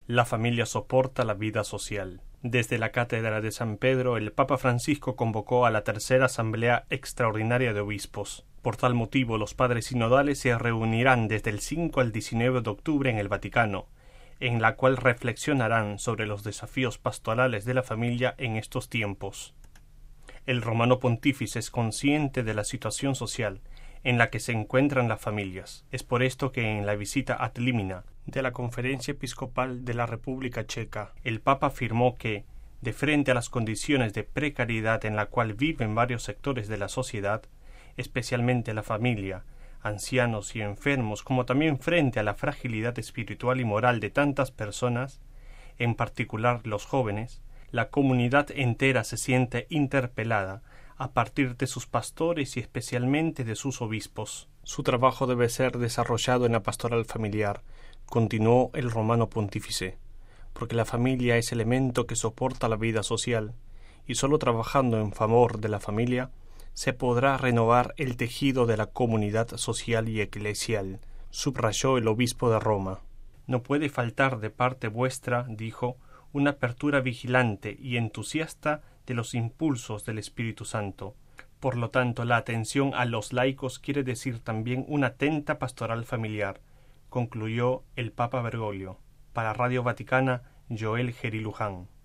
La familia soporta la vida social. Desde la Cátedra de San Pedro, el Papa Francisco convocó a la tercera Asamblea Extraordinaria de Obispos. Por tal motivo, los padres sinodales se reunirán desde el 5 al 19 de octubre en el Vaticano, en la cual reflexionarán sobre los desafíos pastorales de la familia en estos tiempos. El Romano Pontífice es consciente de la situación social en la que se encuentran las familias. Es por esto que en la visita ad limina de la Conferencia Episcopal de la República Checa, el Papa afirmó que, de frente a las condiciones de precariedad en la cual viven varios sectores de la sociedad, especialmente la familia, ancianos y enfermos, como también frente a la fragilidad espiritual y moral de tantas personas, en particular los jóvenes, la comunidad entera se siente interpelada a partir de sus pastores y especialmente de sus obispos. Su trabajo debe ser desarrollado en la pastoral familiar, continuó el Romano Pontífice, porque la familia es elemento que soporta la vida social, y sólo trabajando en favor de la familia se podrá renovar el tejido de la comunidad social y eclesial, subrayó el obispo de Roma. No puede faltar de parte vuestra, dijo, una apertura vigilante y entusiasta de los impulsos del Espíritu Santo. Por lo tanto, la atención a los laicos quiere decir también una atenta pastoral familiar, concluyó el Papa Bergoglio. Para Radio Vaticana, Joel Geri Luján.